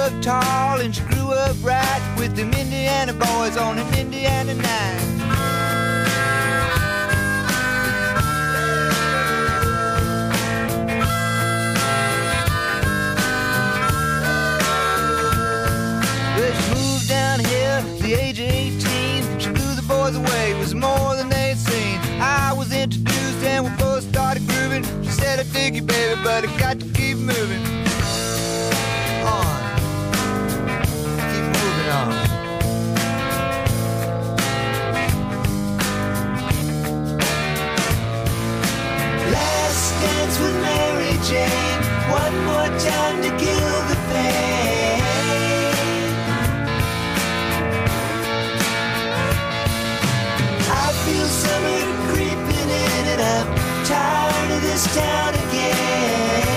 up tall and she grew up right with them Indiana boys on an Indiana night. Well, she moved down here at the age of 18. She blew the boys away, it was more than they'd seen. I was introduced and we both started grooving. She said, I dig you, baby, but I got to keep moving on. Keep moving on. Last dance with Mary Jane. One more time to kill the pain. I feel summer creeping in and I'm tired of this town again.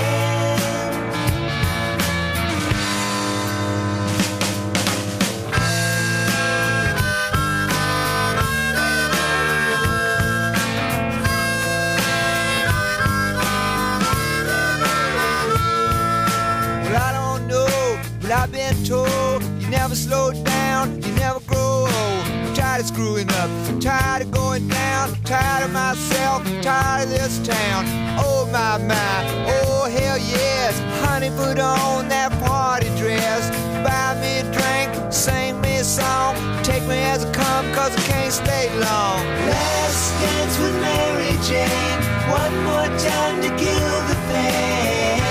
Well, I don't know, but I've been told you never slow down, you never grow old. I'm tired of screwing up, I'm tired of going down, I'm tired of myself, I'm tired of this town. Oh my, oh hell yes. Honey, put on that party dress, buy me a drink, sing me a song, take me as I come, cause I can't stay long. Last dance with Mary Jane, one more time to kill the pain.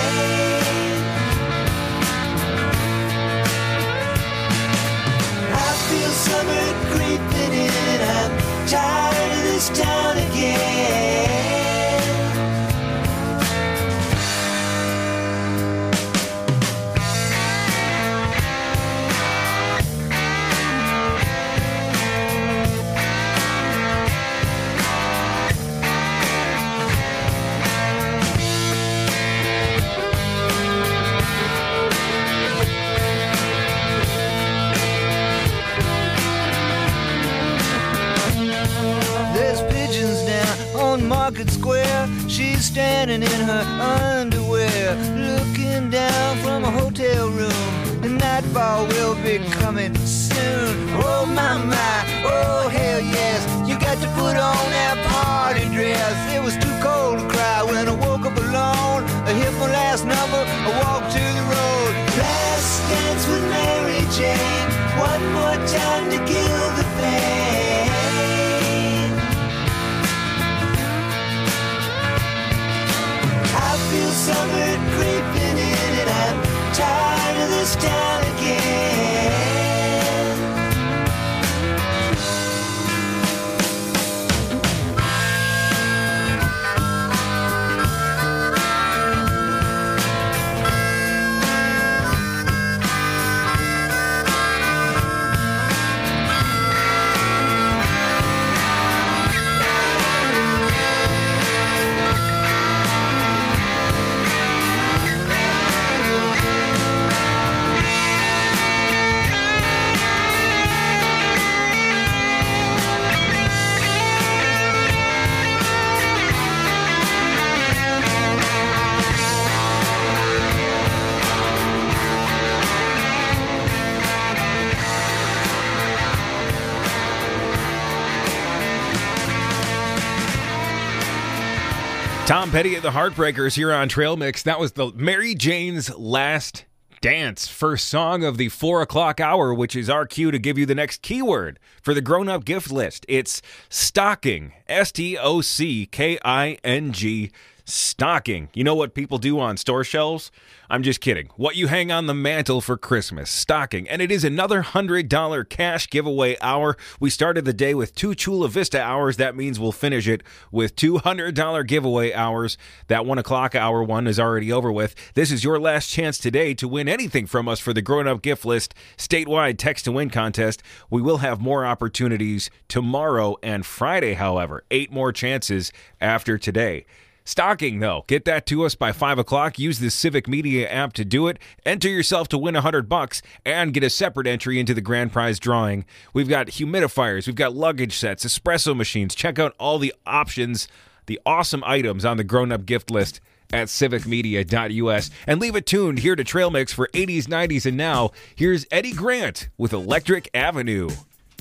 I feel summer creeping in, I'm tired of this town again. Market Square, she's standing in her underwear, looking down from a hotel room. The nightfall will be coming soon. Oh my, oh hell yes. You got to put on that party dress. It was too cold to cry when I woke up alone. I hit my last number, I walked to the road. Last dance with Mary Jane, one more time to kill the pain. I feel summer creeping in and I'm tired of this town again. Tom Petty at the Heartbreakers here on Trail Mix. That was the Mary Jane's Last Dance, first song of the 4 o'clock hour, which is our cue to give you the next keyword for the grown-up gift list. It's stocking, S-T-O-C-K-I-N-G, stocking. You know what people do on store shelves? I'm just kidding. What you hang on the mantle for Christmas, stocking. And it is another $100 cash giveaway hour. We started the day with 2 Chula Vista hours. That means we'll finish it with $200 giveaway hours. That 1 o'clock hour one is already over with. This is your last chance today to win anything from us for the grown-up gift list statewide text to win contest. We will have more opportunities tomorrow and Friday, however. 8 more chances after today. Stocking, though. Get that to us by 5 o'clock. Use the Civic Media app to do it. Enter yourself to win $100 and get a separate entry into the grand prize drawing. We've got humidifiers. We've got luggage sets, espresso machines. Check out all the options, the awesome items on the grown-up gift list at civicmedia.us. And leave it tuned here to Trail Mix for 80s, 90s, and now. Here's Eddie Grant with Electric Avenue.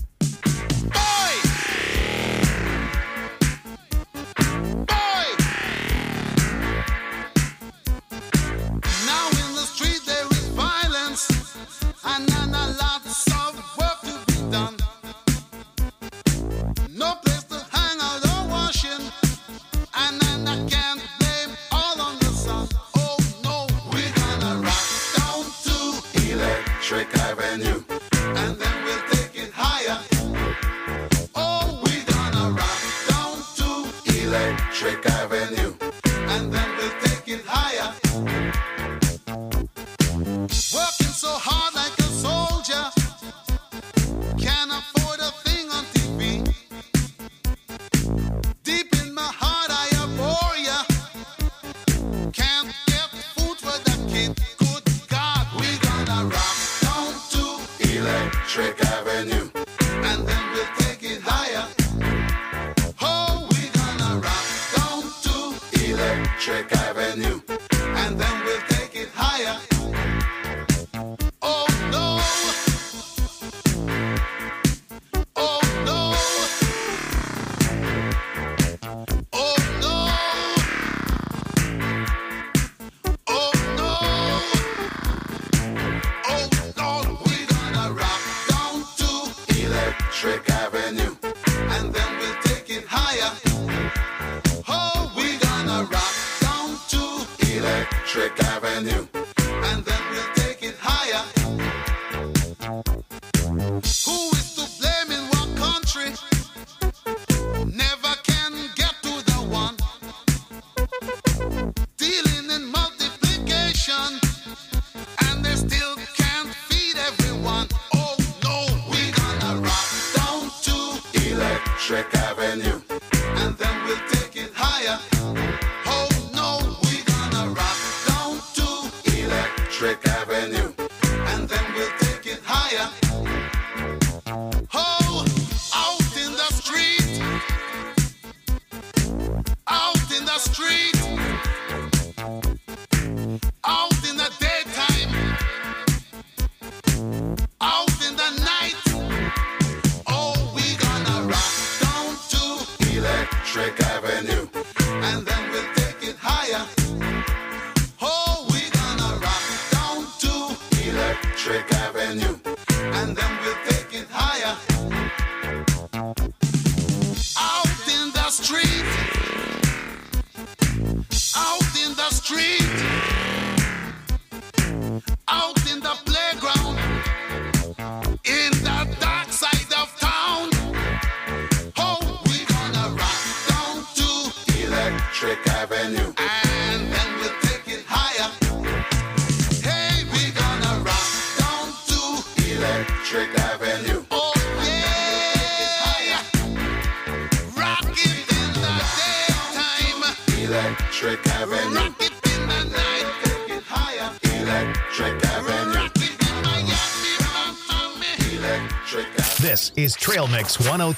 This is Trail Mix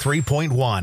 103.1.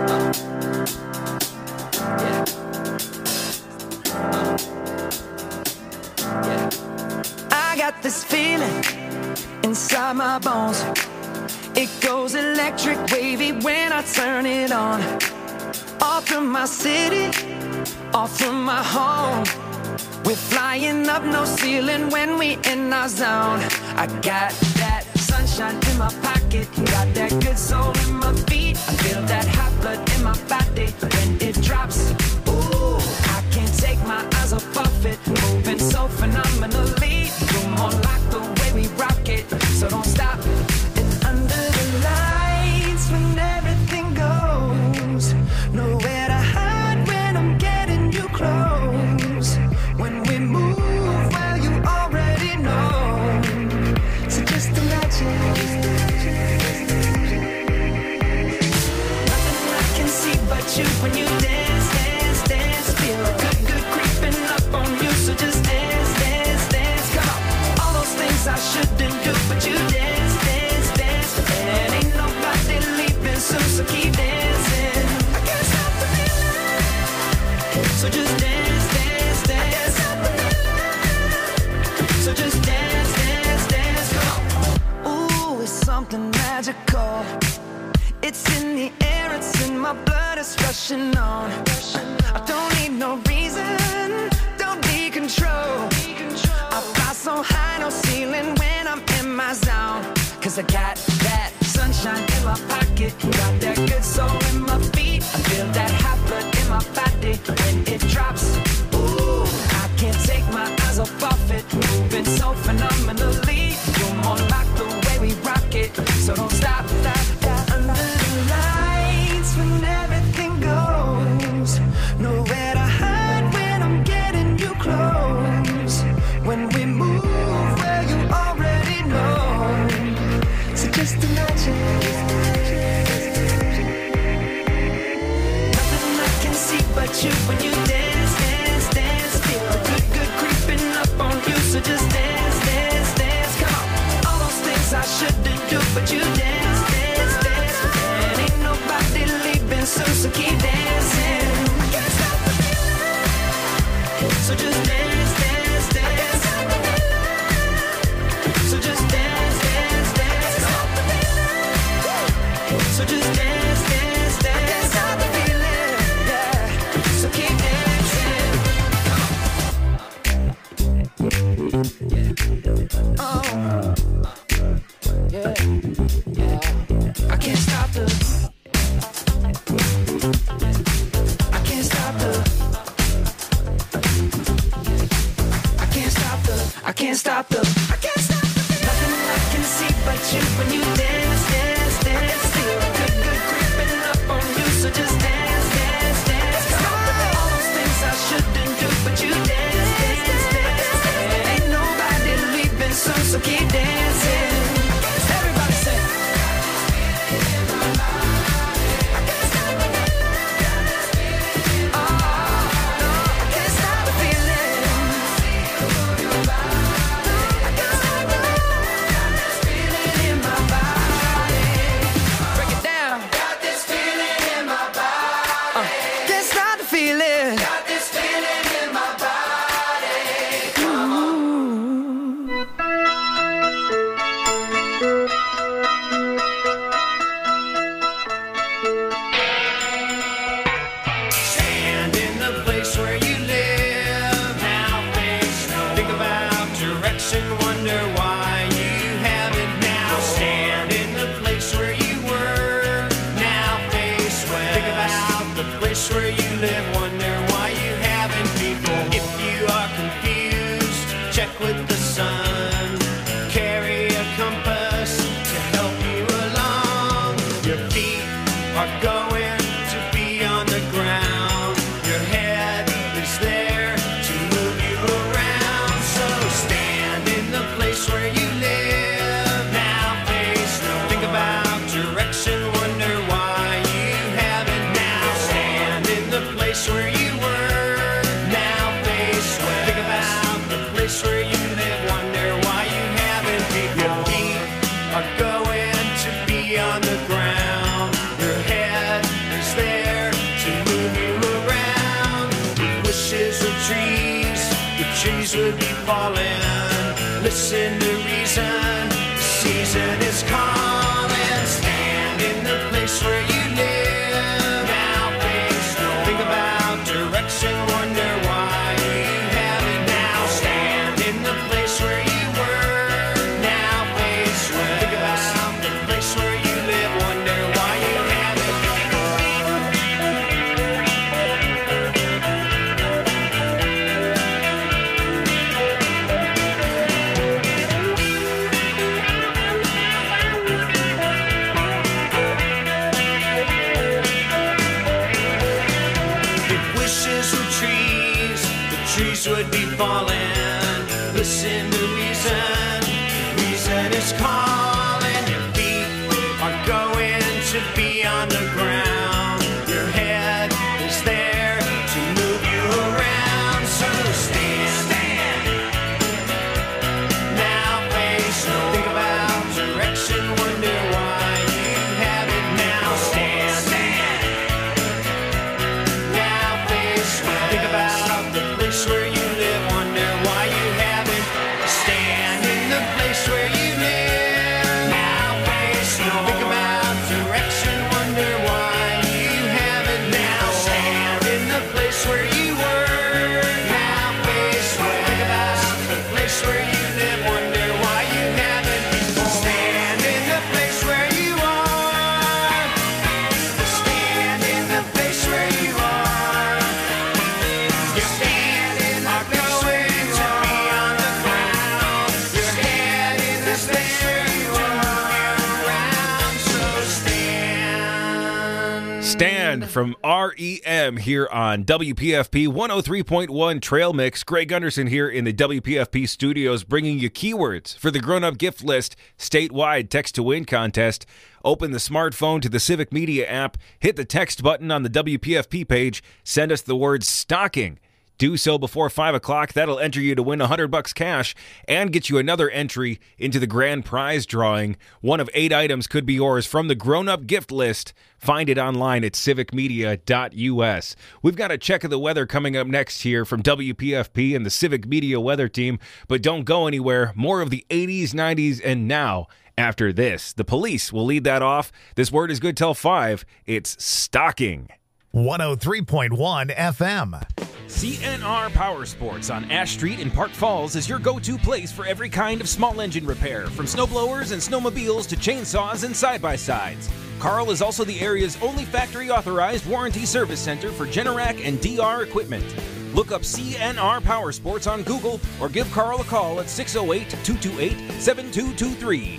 I got this feeling inside my bones. It goes electric wavy when I turn it on. Off from my city, off from my home. We're flying up, no ceiling when we in our zone. I got that sunshine in my pocket, got that good soul in my feet. I feel that hot blood in my body when it drops. Ooh, I can't take my eyes off of it, moving so phenomenally. You're more like the way we rock it, so don't stop. And under the lights when everything goes, nowhere to hide when I'm getting you close. When we move, well, you already know. So just imagine. Nothing I can see but you when you dance, dance, dance. Feel good, good creeping up on you. So just dance, dance, dance. just rushing on. I don't need no reason, don't need control. I fly so high, no ceiling when I'm in my zone. Cause I got that sunshine in my pocket, got that good soul in my feet. I feel that hot blood in my body when it drops. Ooh, I can't take my eyes off it, moving so phenomenally. You're more like the way we rock it, so don't stop. Under the lights when everything goes, nowhere to hide when I'm getting you close. When we move, well, you already know. So just imagine. Nothing I can see but you when you dance, dance, dance. Feel the good creeping up on you. So just dance, dance, dance. Come on. All those things I shouldn't do, but you dance, dance, dance. And ain't nobody leaving soon, so keep dancing. I can't stop the feeling. So just dance, dance, dance. So just dance, dance, dance. So just dance, dance, dance. Stop the feeling, yeah. So keep dancing. Oh, yeah, yeah. I can't stop the. I can't stop the. I can't stop the. I can't stop the. I can't stop the. Nothing I can see but you when you dance, dance, dance. Feel good creeping up on you, so just dance, dance, dance. Come on. All those things I shouldn't do, but you dance, dance, dance. And ain't nobody leaving soon, so keep dancing. Everybody say. Stand in the place where you live. Now face no. Think about direction. Wonder why you haven't now. Stand in the place where you were. Now face west. Think about the place where you live. Wonder why you haven't before. If you are confused, check with the sun. Carry a compass to help you along. Your feet are going to be on the ground. Your head is there to move you around. So stand in the place where you live. Now face no. Think about direction. Wonder why you haven't now. Stand in the place where you were. Now face west. Think about the place where you live. Wonder why you haven't before. Your feet are going to be on the ground. Your head is there to move you around. If wishes were trees, the trees would be falling. Listen to reason, the season is calling. Stand in the place where you live. Now face no. Think about direction. Wonder why you haven't now. Stand in the place where you were. Now face west. Think about the place where you live. Wonder why you haven't. If wishes were trees, the trees would be falling. Listen to reason, reason is calling. Your feet are going to be on the ground. Your head is there to move you around. So stand. Now face no. Think about direction. Wonder why you haven't now. Stand. Now face west. Think about the place where you live. Wonder why you haven't. Stand in the place where you live. Now face no. Think about direction. Wonder why Stand from REM here on WPFP 103.1 Trail Mix. Greg Gunderson here in the WPFP studios bringing you keywords for the grown-up gift list statewide text-to-win contest. Open the smartphone to the Civic Media app, hit the text button on the WPFP page, send us the word stocking. Do so before 5 o'clock. That'll enter you to win $100 cash and get you another entry into the grand prize drawing. One of 8 items could be yours from the grown-up gift list. Find it online at civicmedia.us. We've got a check of the weather coming up next here from WPFP and the Civic Media weather team. But don't go anywhere. More of the 80s, 90s, and now after this. The Police will lead that off. This word is good till 5. It's stocking. 103.1 FM. CNR Power Sports on Ash Street in Park Falls is your go-to place for every kind of small engine repair, from snowblowers and snowmobiles to chainsaws and side-by-sides. Carl is also the area's only factory-authorized warranty service center for Generac and DR equipment. Look up CNR Power Sports on Google or give Carl a call at 608-228-7223.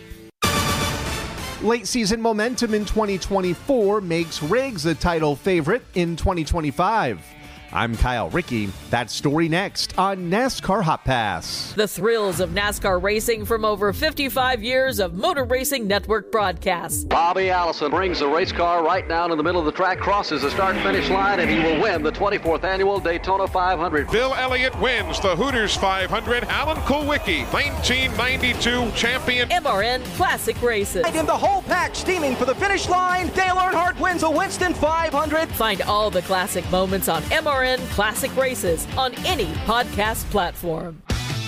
Late season momentum in 2024 makes Riggs a title favorite in 2025. I'm Kyle Rickey. That story next on NASCAR Hot Pass. The thrills of NASCAR racing from over 55 years of Motor Racing Network broadcasts. Bobby Allison brings the race car right down in the middle of the track, crosses the start-finish line, and he will win the 24th annual Daytona 500. Bill Elliott wins the Hooters 500. Alan Kulwicki, 1992 champion. MRN Classic Races. And the whole pack steaming for the finish line. Dale Earnhardt wins a Winston 500. Find all the classic moments on MRN Classic Races on any podcast platform.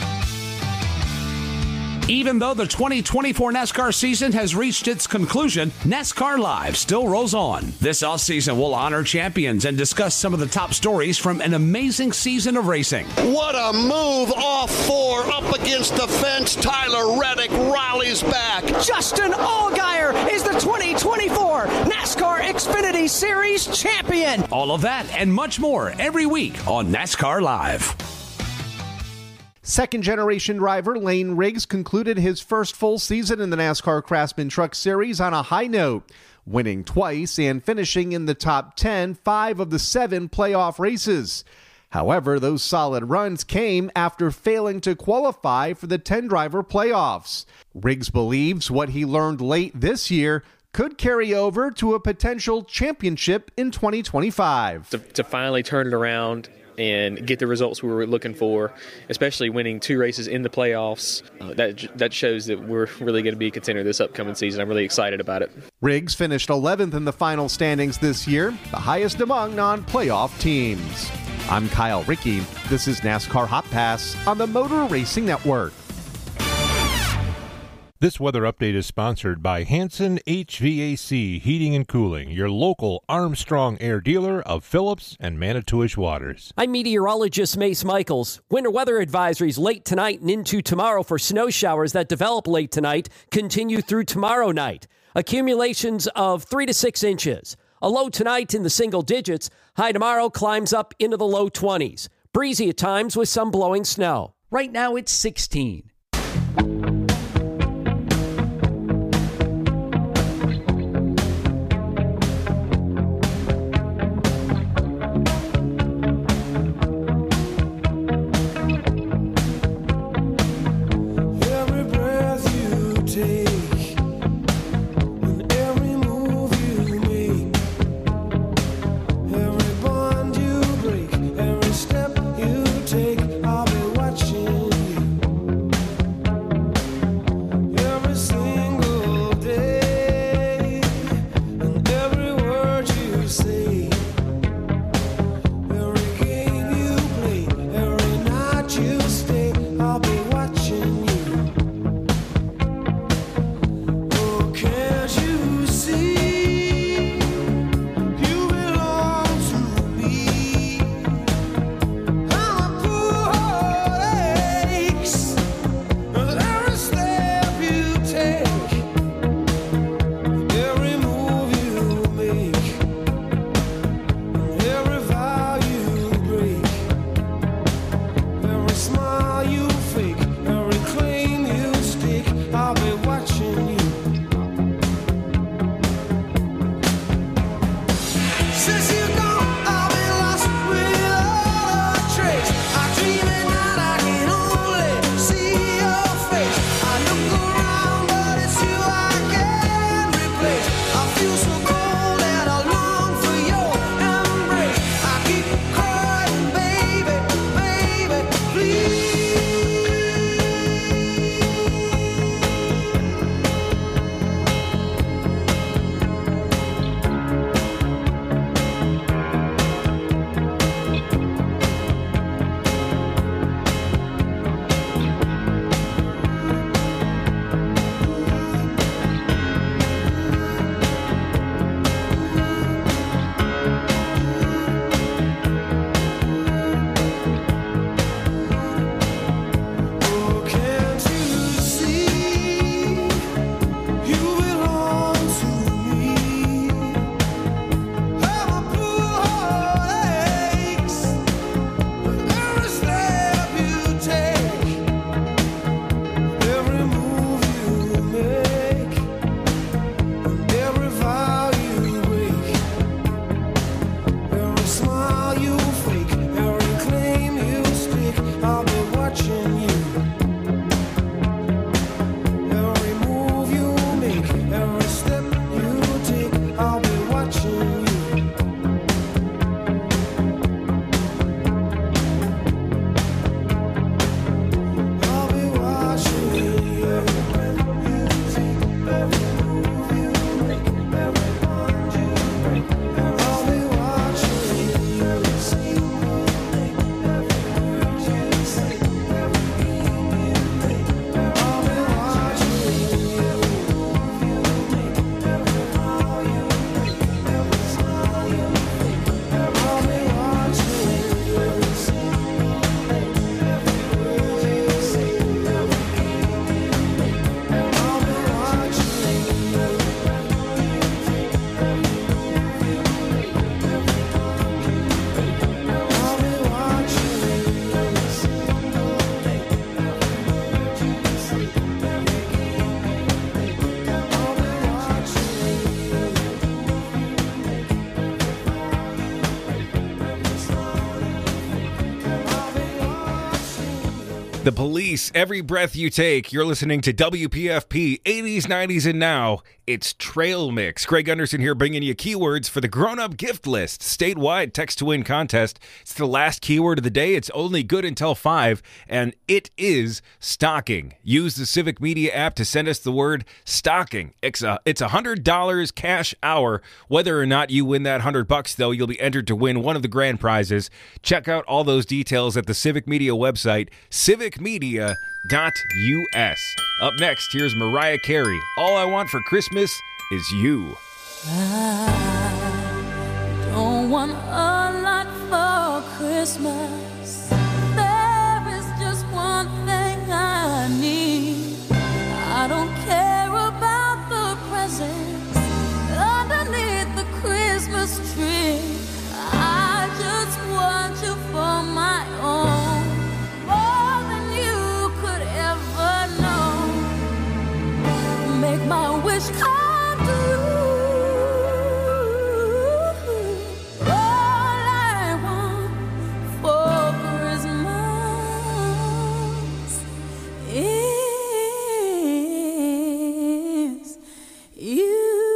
Even though the 2024 NASCAR season has reached its conclusion, NASCAR Live still rolls on. This offseason, we'll honor champions and discuss some of the top stories from an amazing season of racing. What a move off 4, up against the fence. Tyler Reddick rallies back. Justin Allgaier is the 2024 NASCAR Xfinity Series champion. All of that and much more every week on NASCAR Live. Second-generation driver Lane Riggs concluded his first full season in the NASCAR Craftsman Truck Series on a high note, winning twice and finishing in the top 10 5 of the 7 playoff races. However, those solid runs came after failing to qualify for the 10-driver playoffs. Riggs believes what he learned late this year could carry over to a potential championship in 2025. To finally turn it around and get the results we were looking for, especially winning 2 races in the playoffs. That shows that we're really going to be a contender this upcoming season. I'm really excited about it. Riggs finished 11th in the final standings this year, the highest among non-playoff teams. I'm Kyle Rickey. This is NASCAR Hot Pass on the Motor Racing Network. This weather update is sponsored by Hanson HVAC Heating and Cooling, your local Armstrong Air dealer of Phillips and Manitowish Waters. I'm meteorologist Mace Michaels. Winter weather advisories late tonight and into tomorrow for snow showers that develop late tonight continue through tomorrow night. Accumulations of 3 to 6 inches. A low tonight in the single digits. High tomorrow climbs up into the low 20s. Breezy at times with some blowing snow. Right now it's 16. The Police, Every Breath You Take. You're listening to WPFP 80s, 90s, and now. It's Trail Mix. Greg Gunderson here bringing you keywords for the grown-up gift list. Statewide text-to-win contest. It's the last keyword of the day. It's only good until 5, and it is stocking. Use the Civic Media app to send us the word stocking. It's $100 cash hour. Whether or not you win that $100, though, you'll be entered to win one of the grand prizes. Check out all those details at the Civic Media website, civicmedia.us. Up next, here's Mariah Carey. All I Want for Christmas is You. I don't want a lot for Christmas. There is just one thing I need. I don't care about the presents underneath the Christmas tree. I just want you for my own, more than you could ever know. Make my wish come true. All I want for Christmas is you.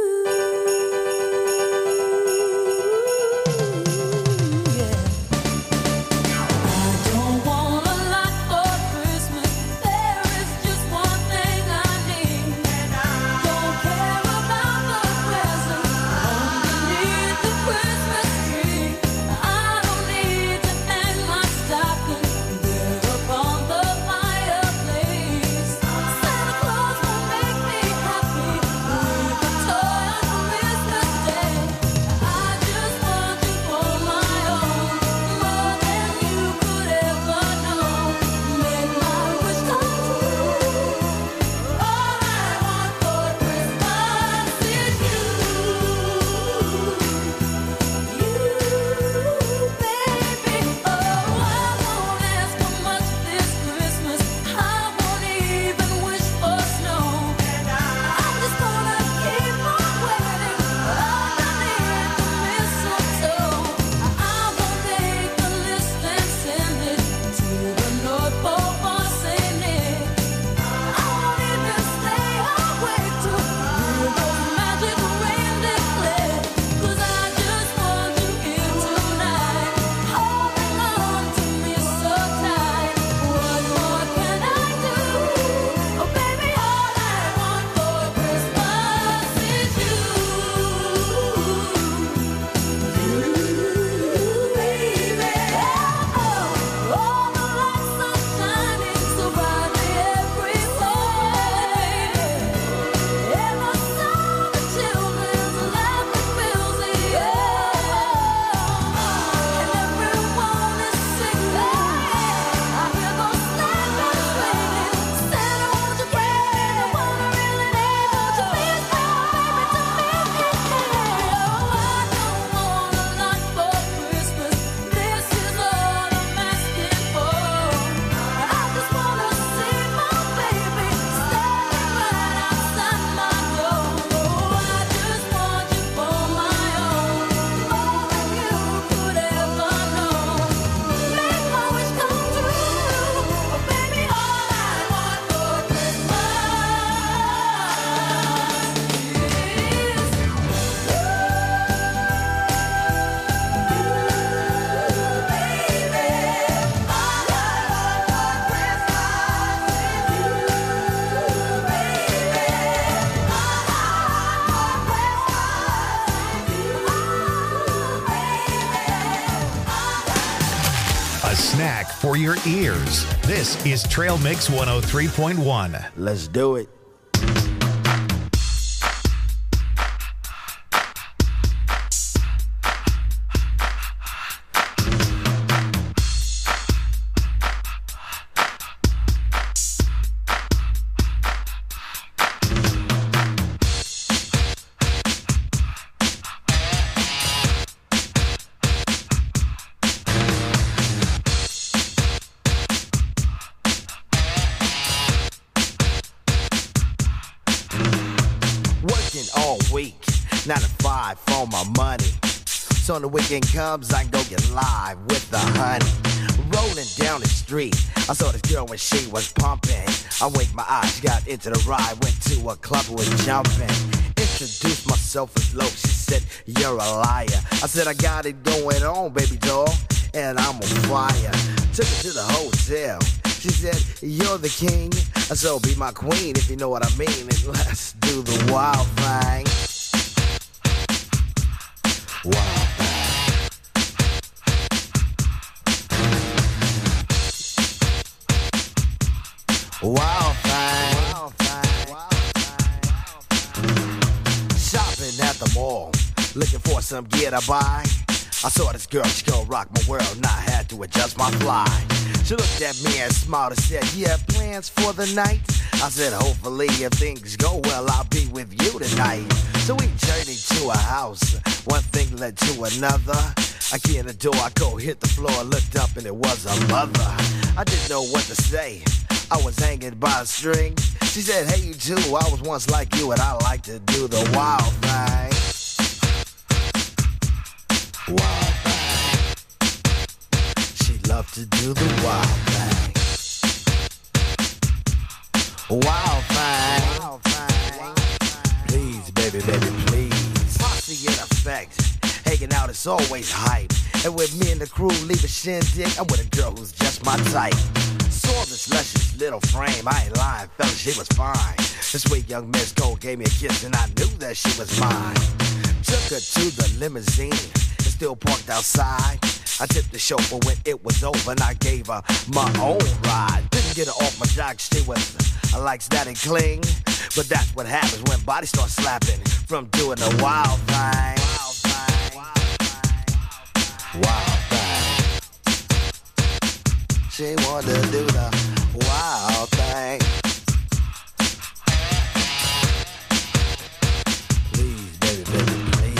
Snack for your ears. This is Trail Mix 103.1. Let's do it. All week, 9 to 5 for my money. So when the weekend comes, I go get live with the honey. Rolling down the street, I saw this girl when she was pumping. I winked my eyes, got into the ride, went to a club, was jumping. Introduced myself as low, she said, you're a liar. I said, I got it going on, baby doll, and I'm on fire. Took her to the hotel. She said, you're the king, so be my queen if you know what I mean. And let's do the wild thing. Wild thing. Wild thing. Wild thing. Shopping at the mall, looking for some gear to buy. I saw this girl, she gon' rock my world, and I had to adjust my fly. She looked at me and smiled and said, you have plans for the night? I said, hopefully if things go well, I'll be with you tonight. So we journeyed to a house, one thing led to another. I key in the door, I go hit the floor, looked up and it was a mother. I didn't know what to say, I was hanging by a string. She said, hey you too, I was once like you and I like to do the wild thing. Wild thing. She loved to do the wild thing. Wild thing. Wild thing. Please, baby, baby, please. Posse in effect. Hanging out is always hype. And with me and the crew leave a shindig, I'm with a girl who's just my type. Saw this luscious little frame, I ain't lying, fella, she was fine. This sweet young Miss Cole gave me a kiss and I knew that she was mine. Took her to the limousine, it's still parked outside. I tipped the chauffeur when it was over and I gave her my own ride. Didn't get her off my jock, she was like static cling. But that's what happens when bodies start slapping from doing the wild thing. Wild thing. Wild thing. She wanted to do the wild thing. Please, baby, baby, please.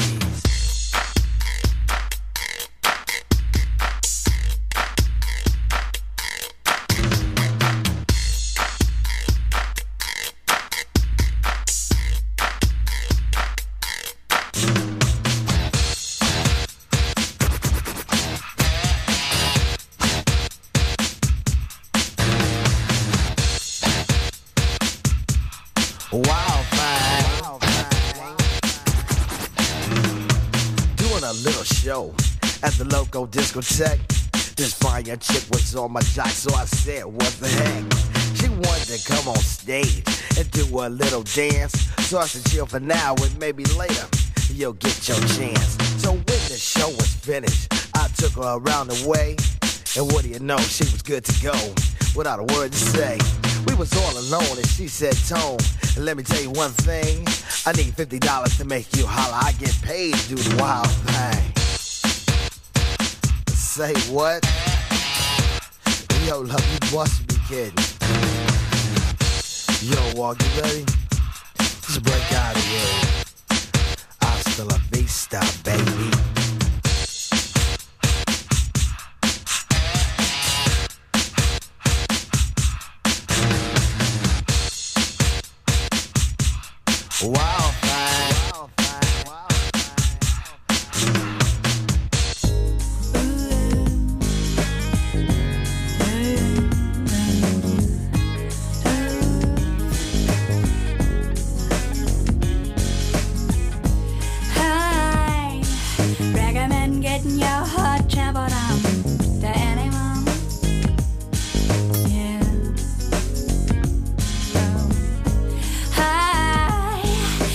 Wild thing. Doing a little show at the local discotheque. This fine young chick was on my jock, so I said, what the heck? She wanted to come on stage and do a little dance. So I said, chill for now and maybe later you'll get your chance. So when the show was finished, I took her around the way. And what do you know, she was good to go without a word to say. We was all alone and she said, Tone, let me tell you one thing. I need $50 to make you holler. I get paid to do the wild thing. Say what? Yo, love, you must be kidding. Yo, Walk, you ready? Just break out of here. Hasta la vista, baby. Wild thing. Wild thing. Wild Hi, recommend getting your heart trampled on to anyone. Yeah. Oh. Hi,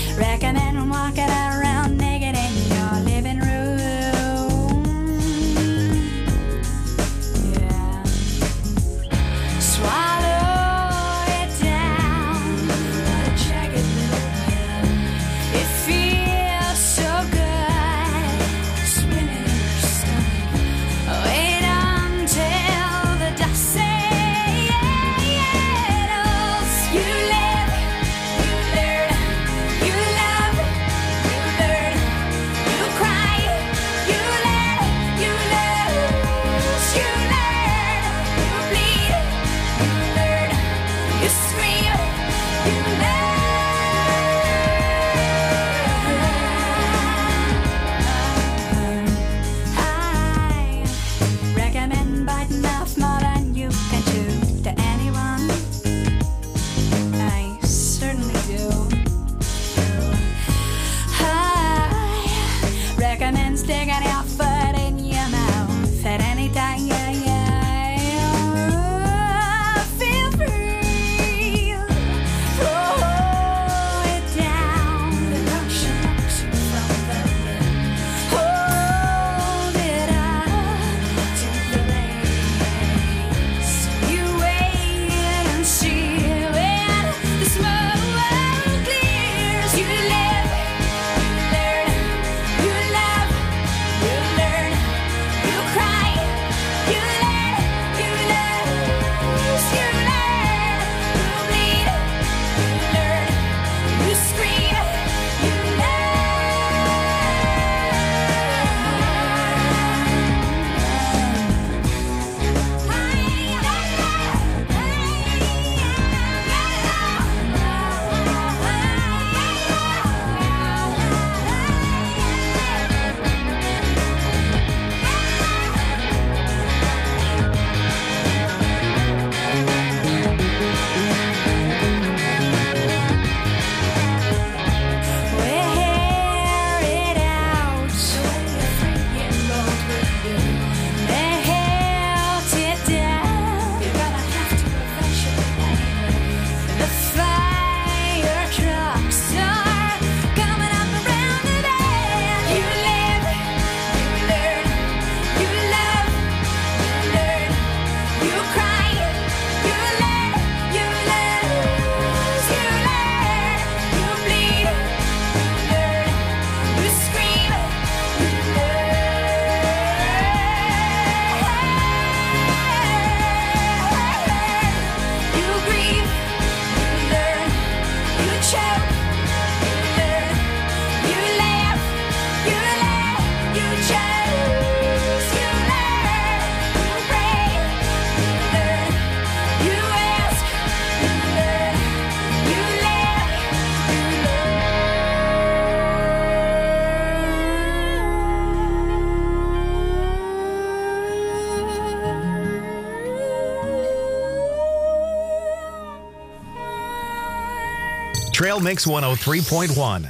Trail Mix 103.1.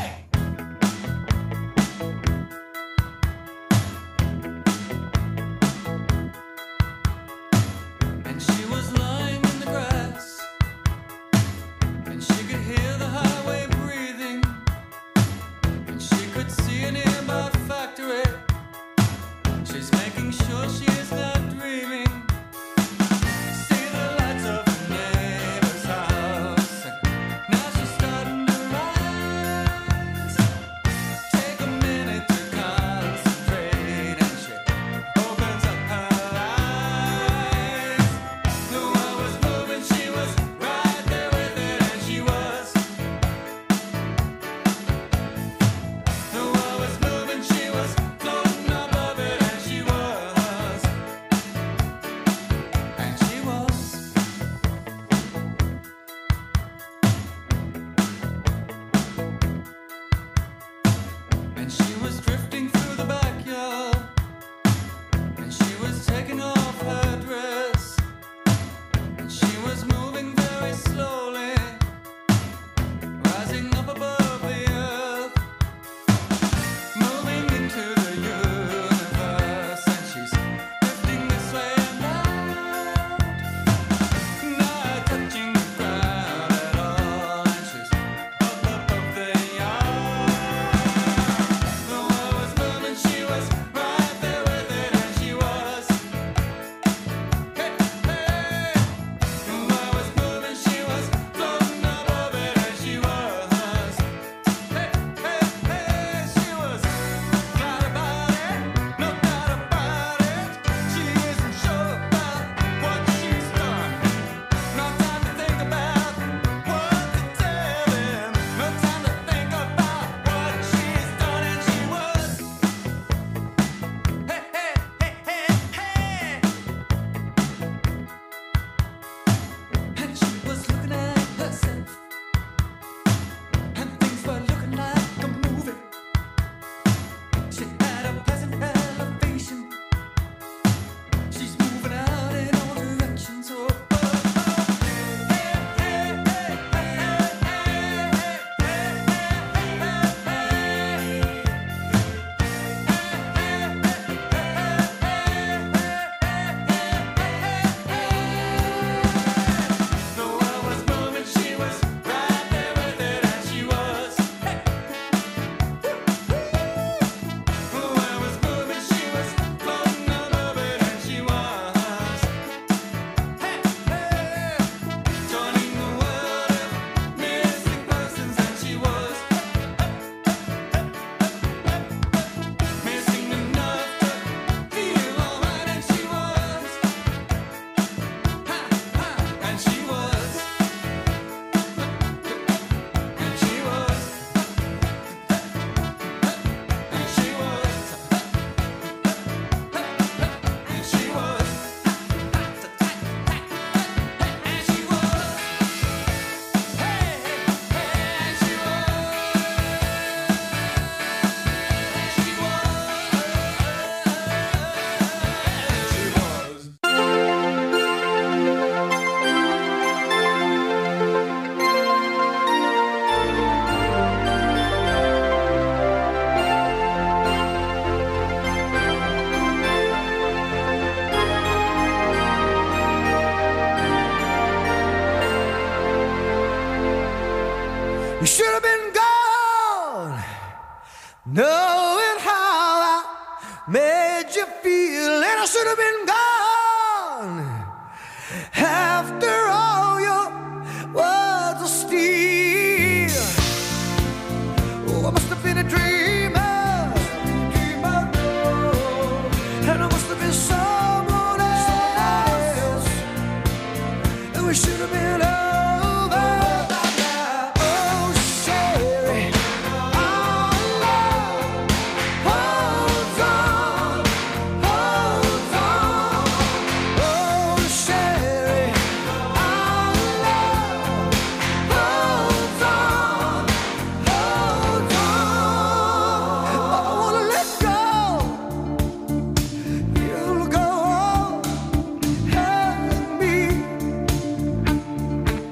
And she was lying in the grass, and she could hear the highway breathing, and she could see a nearby factory. She's making sure she is not dreaming. See the lights of her neighbor's house, and now she's starting to rise. Take a minute to concentrate, and she opens up her eyes. The world was moving, she was right there with it, and she was. The world was moving, she was floating above it, and she was. And she was. And she was drifting through the backyard, and she was taking off her dress, and she was moving very slowly, rising up above the earth, moving into the universe, and she's drifting this way and out, not touching the ground at all, and she's up above the yard. The world was moving, she was right there with it, and she was. Hey, hey. The world was moving, she was floating above it, and she was. Hey, hey, hey, she was. Got about it, no doubt about it. She isn't sure about what she's done. No time to think about what to tell him. No time to think about what she's done, and she was. Hey, hey, hey, hey, hey. And she was looking at herself, and things were looking like a movie. She had a pleasant elevation. She's moving out in all directions. Oh, oh, oh. Hey, hey, hey, hey, the world was moving, she was right there with it, and she was. The world was moving, she was floating above it, and she was. Joining the world of missing persons, and she was. Missing enough to feel alright, and she was. And she was. And she was. And she was. And she was. And she was. Hey, and she You should have been gone, knowing how I made you feel, and I should have been gone after all your words of steel. Oh, I must have been a dreamer, and I must have been someone else, and we should have been over. Oh, Sherry, our love holds on, holds on. Oh, Sherry, our love holds on, holds on. I wanna let go. You'll go on, help me.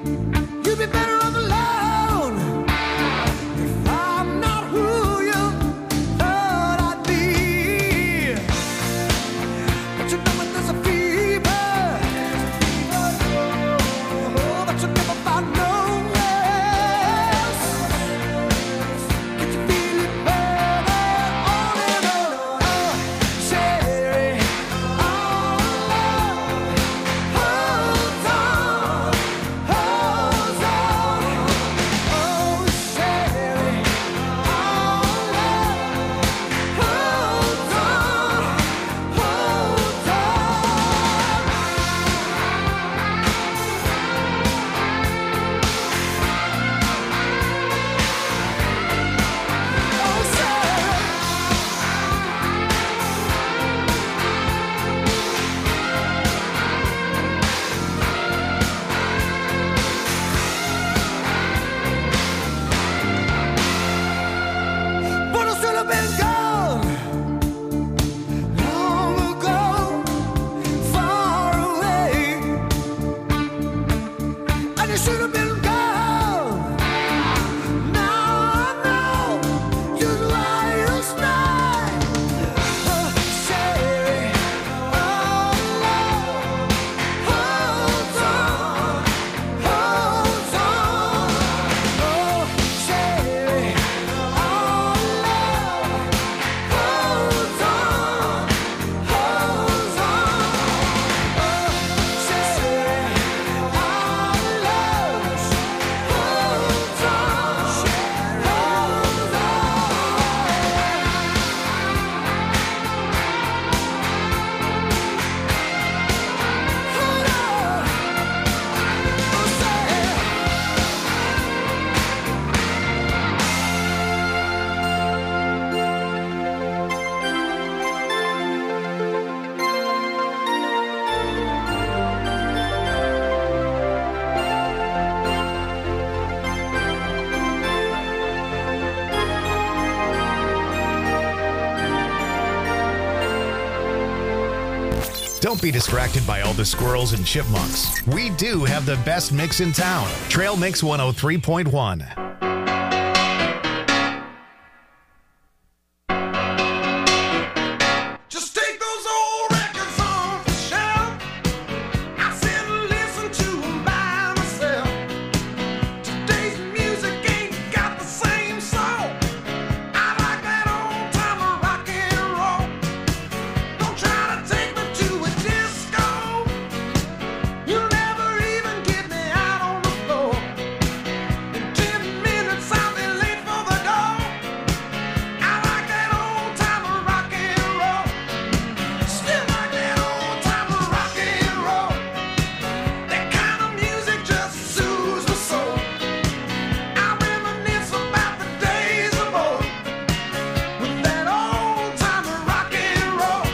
Should have been gone. Now I know just why you stay. Say, oh Lord, hold on, hold on. Oh, say, oh Lord, hold on, hold on. Oh, say, oh Lord, hold on, hold on. Don't be distracted by all the squirrels and chipmunks. We do have the best mix in town. Trail Mix 103.1. Just take those old records off the shelf. I sit and listen to them by myself. Today's music ain't got the same soul. I like that old time of rock and roll. Don't try to take me to a disco. You'll never even get me out on the floor. In 10 minutes I'll be late for the door. I like that old time of rock and roll. Still like that old time of rock and roll. That kind of music just soothes my soul. I reminisce about the days of old with that old time of rock and roll.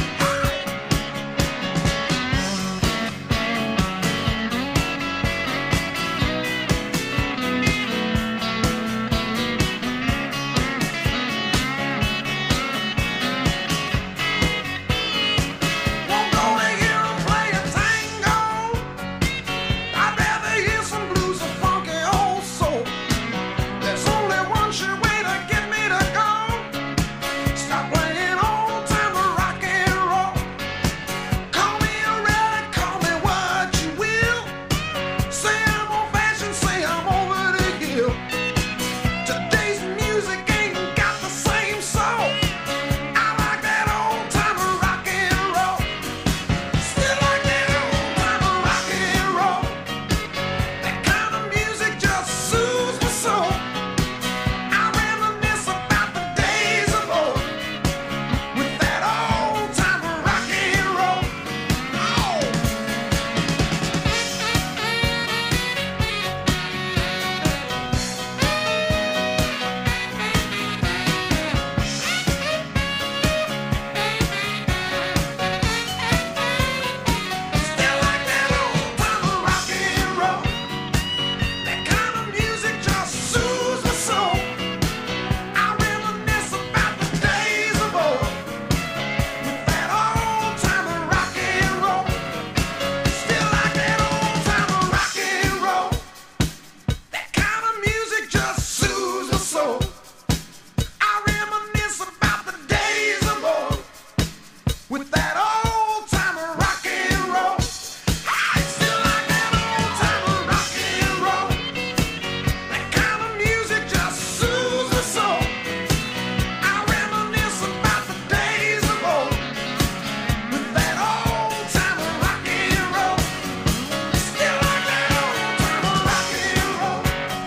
Won't go to hear 'em play a tango. I'd rather hear some blues or funky old soul. There's only one sure way to get me to go. Stop playing old time of rock and roll. Call me a relic, call me what you will. Say I'm old fashioned, say I'm over the hill. Today's music ain't got the same soul. I like that old time of rock and roll. Still like that old time of rock and roll. That kind of music just soothes my soul. I reminisce about the days of old with that old time of rock and roll. Oh. Still like that old time of rock and roll. That kind of music just soothes my soul. I reminisce about the days of old with that old time of rock and roll. Still like that old time of rock and roll. That kind of music just soothes my soul. I reminisce about the days of old with that old time of rock and roll. I still like that old time of rock and roll. That kind of music just soothes my soul. I reminisce about the days of old with that old time of rock and roll. Still like that old time of rock and roll.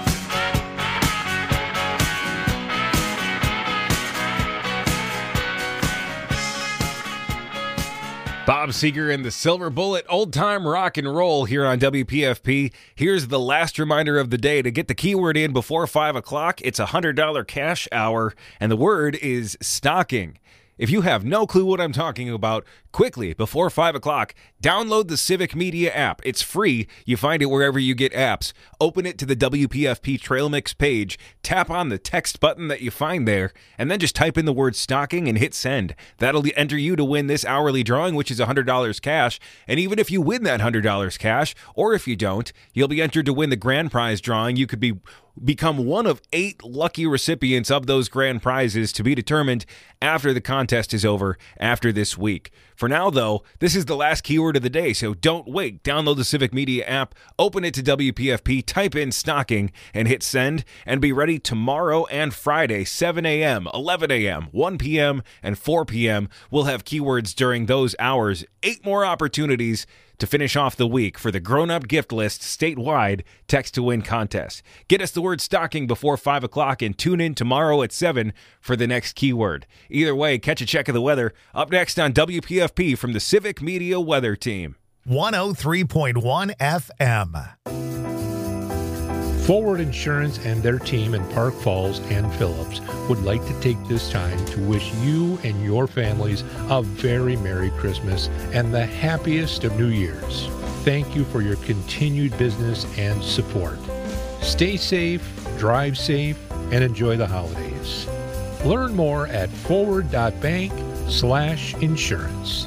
Bob Seger and the Silver Bullet, old time rock and roll here on WPFP. Here's the last reminder of the day to get the keyword in before 5 o'clock. It's $100 cash hour, and the word is stocking. If you have no clue what I'm talking about, quickly, before 5 o'clock, download the Civic Media app. It's free. You find it wherever you get apps. Open it to the WPFP Trail Mix page, tap on the text button that you find there, and then just type in the word stocking and hit send. That'll enter you to win this hourly drawing, which is $100 cash. And even if you win that $100 cash, or if you don't, you'll be entered to win the grand prize drawing. You could become one of 8 lucky recipients of those grand prizes to be determined after the contest is over after this week. For now, though, this is the last keyword of the day, so don't wait. Download the Civic Media app, open it to WPFP, type in stocking, and hit send, and be ready tomorrow and Friday, 7 a.m., 11 a.m., 1 p.m., and 4 p.m. We'll have keywords during those hours. 8 more opportunities to finish off the week for the grown-up gift list statewide text-to-win contest. Get us the word stocking before 5 o'clock and tune in tomorrow at 7 for the next keyword. Either way, catch a check of the weather up next on WPFP from the Civic Media Weather Team. 103.1 FM. Forward Insurance and their team in Park Falls and Phillips would like to take this time to wish you and your families a very Merry Christmas and the happiest of New Year's. Thank you for your continued business and support. Stay safe, drive safe, and enjoy the holidays. Learn more at forward.bank/insurance.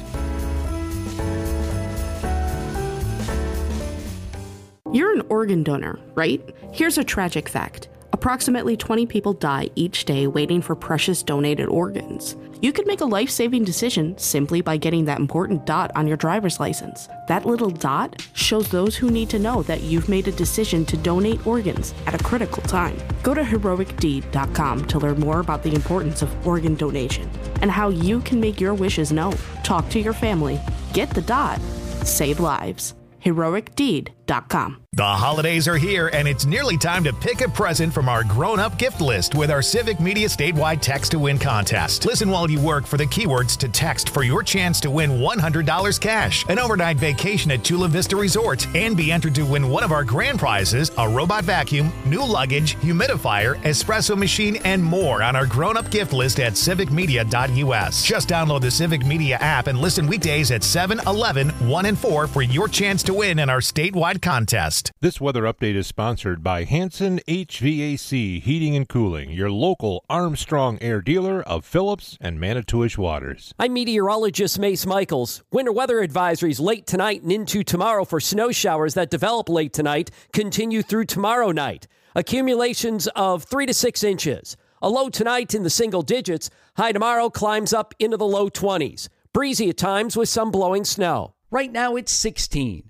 You're an organ donor, right? Here's a tragic fact. Approximately 20 people die each day waiting for precious donated organs. You could make a life-saving decision simply by getting that important dot on your driver's license. That little dot shows those who need to know that you've made a decision to donate organs at a critical time. Go to heroicdeed.com to learn more about the importance of organ donation and how you can make your wishes known. Talk to your family. Get the dot. Save lives. heroicdeed.com. The holidays are here, and it's nearly time to pick a present from our grown-up gift list with our Civic Media statewide text-to-win contest. Listen while you work for the keywords to text for your chance to win $100 cash, an overnight vacation at Chula Vista Resort, and be entered to win one of our grand prizes, a robot vacuum, new luggage, humidifier, espresso machine, and more on our grown-up gift list at civicmedia.us. Just download the Civic Media app and listen weekdays at 7, 11, 1, and 4 for your chance to win in our statewide contest. This weather update is sponsored by Hanson HVAC Heating and Cooling, your local Armstrong Air dealer of Phillips and Manitowish Waters. I'm meteorologist Mace Michaels. Winter weather advisories late tonight and into tomorrow for snow showers that develop late tonight continue through tomorrow night. Accumulations of 3 to 6 inches. A low tonight in the single digits. High tomorrow climbs up into the low 20s. Breezy at times with some blowing snow. Right now it's 16.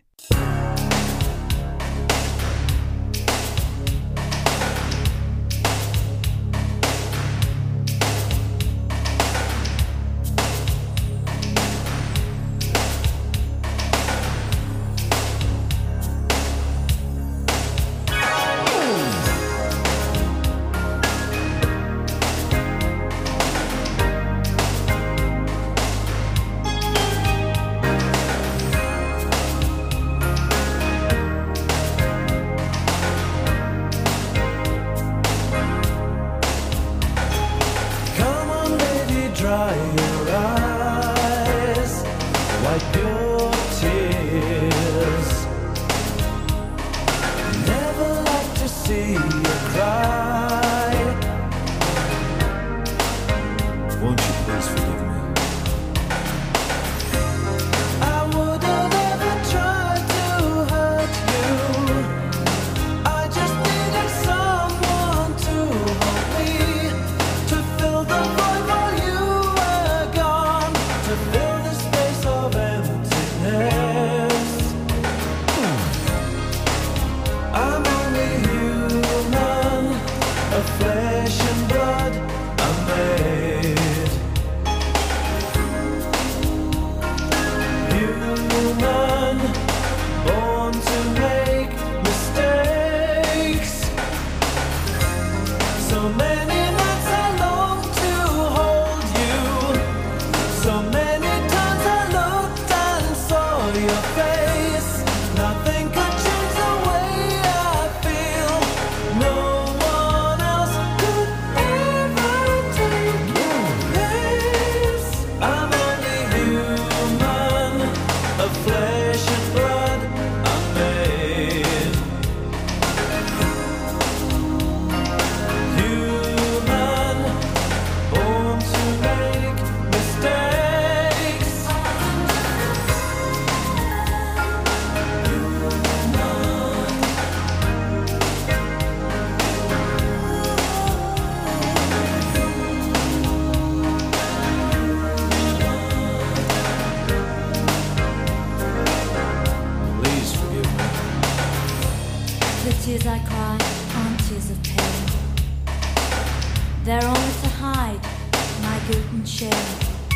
The tears I cry aren't tears of pain. They're only to hide my guilt and shame.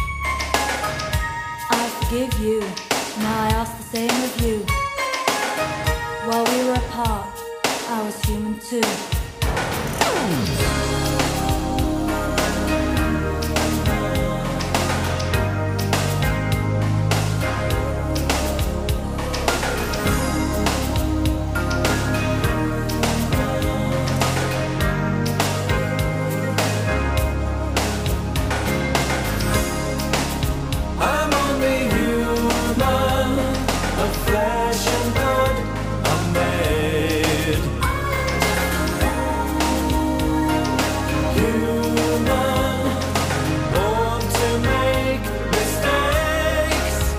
I forgive you, now I ask the same of you. While we were apart, I was human too. I'm only human, of flesh and blood, I'm made. Human, born to make mistakes.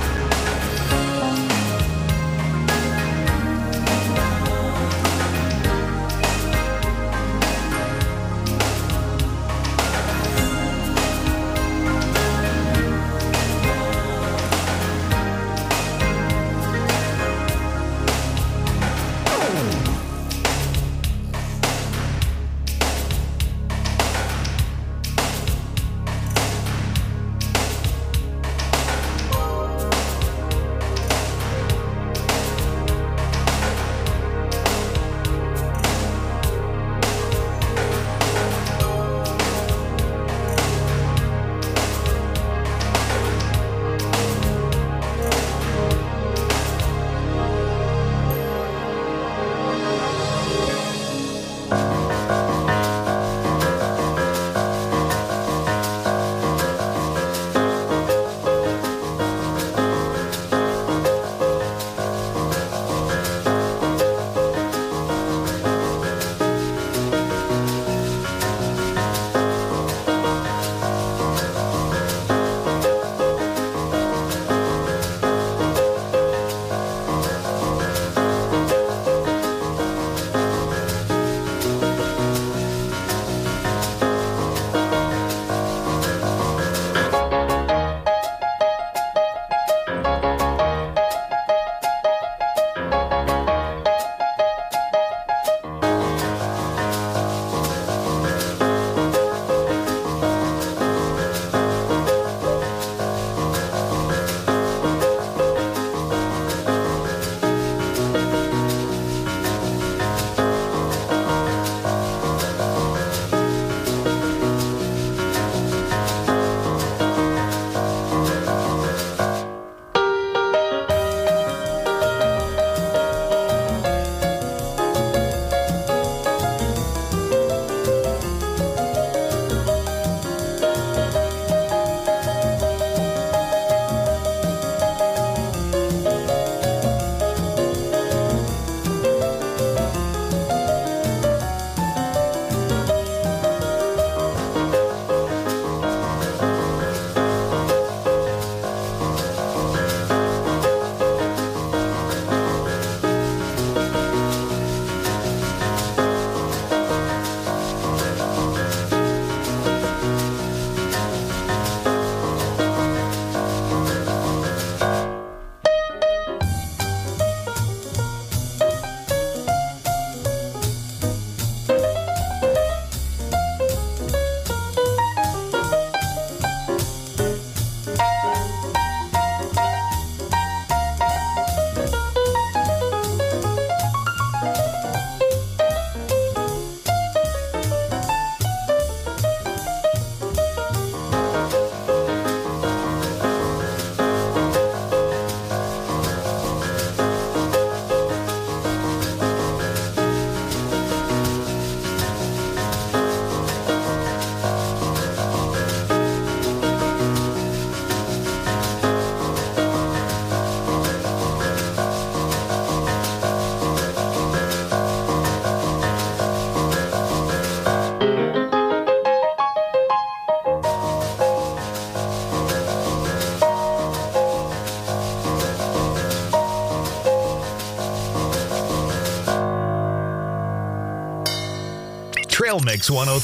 Trail Mix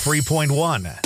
103.1.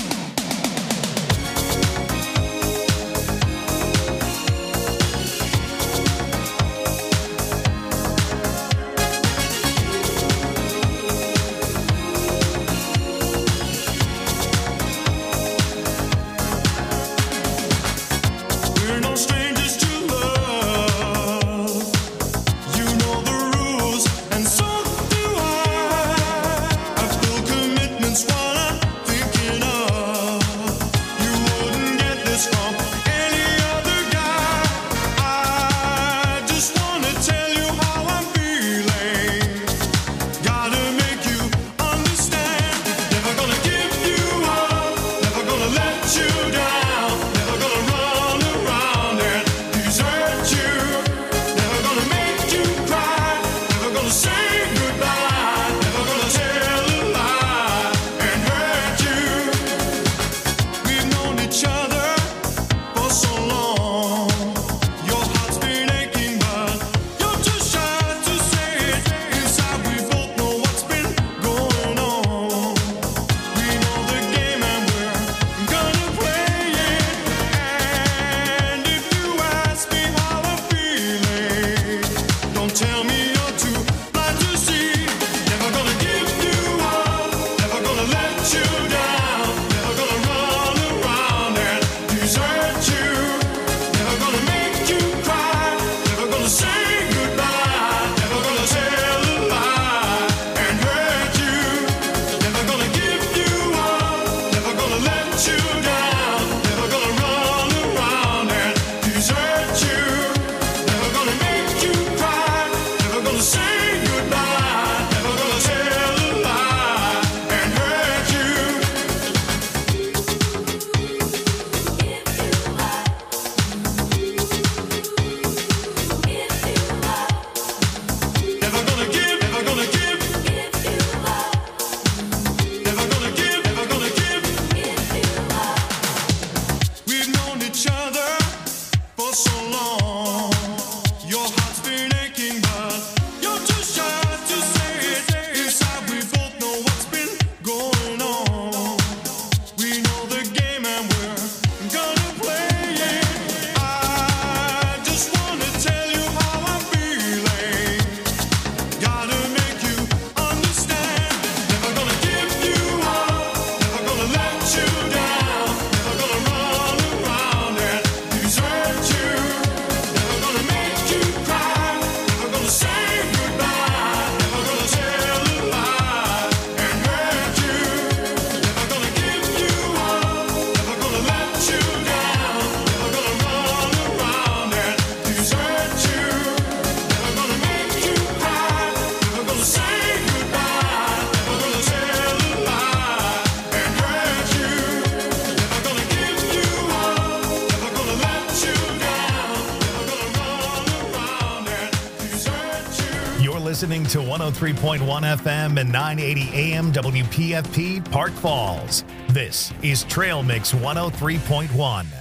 listening to 103.1 FM and 980 AM WPFP Park Falls. This is Trail Mix 103.1.